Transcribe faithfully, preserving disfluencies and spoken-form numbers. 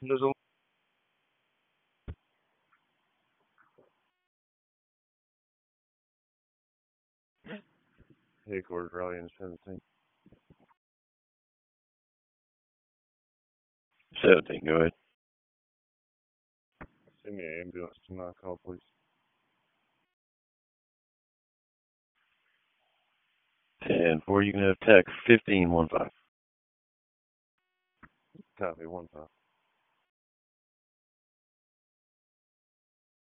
There's a headquarters rally in seventeen. seventeen, go ahead. Send me an ambulance to my call, please. ten four, you can have text fifteen one five. Copy, one five.